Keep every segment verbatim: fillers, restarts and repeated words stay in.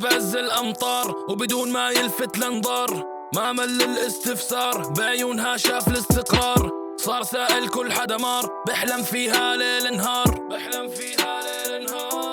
بعز الأمطار وبدون ما يلفت لانظار، ما مل الاستفسار بعيونها شاف الاستقرار، صار سائل كل حدا مار بحلم فيها ليل نهار، بحلم فيها ليل نهار.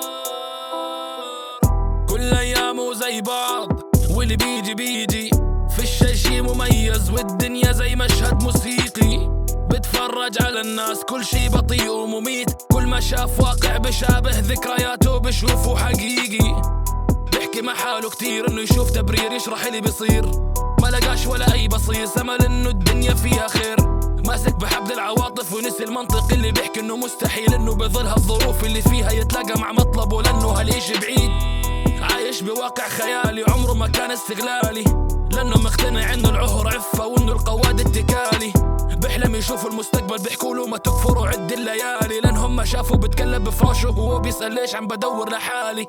كل أيامه زي بعض واللي بيجي بيجي، في الشي شي مميز والدنيا زي مشهد موسيقي، بتفرج على الناس كل شي بطيء ومميت، كل ما شاف واقع بشابه ذكرياته بشوفه حقيقي، بحكي مع حاله كتير انه يشوف تبرير يشرح اللي بيصير، ما لقاش ولا اي بصيص امل انه الدنيا فيها خير، ماسك بحبل العواطف ونسي المنطق اللي بيحكي انه مستحيل انه بظل هالظروف اللي فيها يتلاقى مع مطلبه، لانه هالاشي بعيد عايش بواقع خيالي عمره ما كان استغلالي، لانه مقتنع انه العهر عفة وانه القواد اتكالي، بحلم يشوف المستقبل بيحكوله ما تكفروا عد الليالي، لانهم ما شافوا بتكلم بفراشه وهو بيسأل ليش عم بدور لحالي.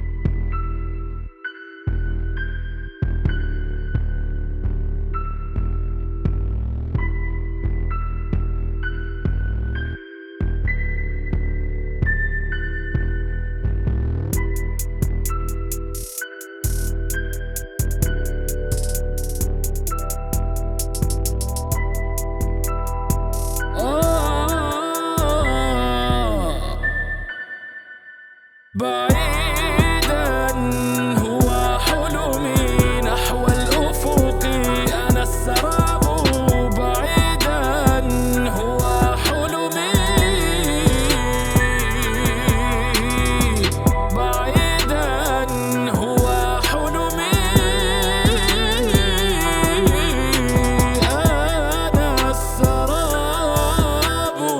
بعيدا هو حلمي نحو الأفق أنا السراب، بعيدا هو حلمي، بعيدا هو حلمي أنا السراب،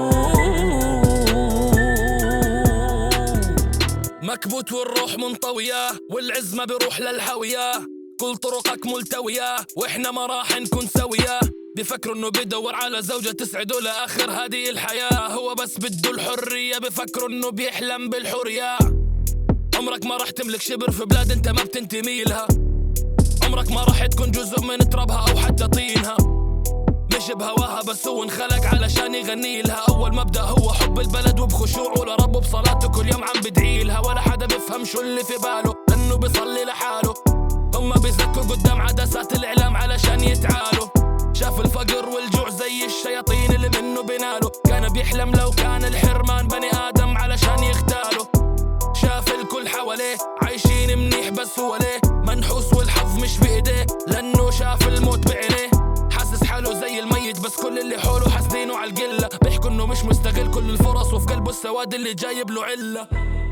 مكبوت والروح منطوية والعز ما بيروح للهوية، كل طرقك ملتوية واحنا ما راح نكون سوية، بفكروا انه بدور على زوجة تسعده لآخر هذه الحياة، هو بس بده الحرية، بفكروا انه بيحلم بالحرية، عمرك ما راح تملك شبر في بلاد انت ما بتنتمي لها، عمرك ما راح تكون جزء من ترابها او حتى طينها، مش بهواها بس هو انخلق علشان يغني لها، اول مبدأ هو حب البلد وبخشوعه لربه بصلاته كل يوم عم بدعي لها، ولا حدا بفهم شو اللي في باله لانه بيصلي لحاله، هم بيزكوا قدام عدسات الاعلام علشان يتعالوا، شاف الفقر والجوع زي الشياطين اللي منه بناله، كان بيحلم لو كان الحرمان بني ادم علشان يغتاله، شاف الكل حواليه عايشين منيح بس هو ليه منحوس والحظ مش بايديه، لانه شاف الموت بعينيه، حاسس حاله زي الميت بس كل اللي حوله حاسدينه عالقلة، بيحكوا انه مش مستغل كل الفرص وفي قلبه السواد اللي جايب له علة.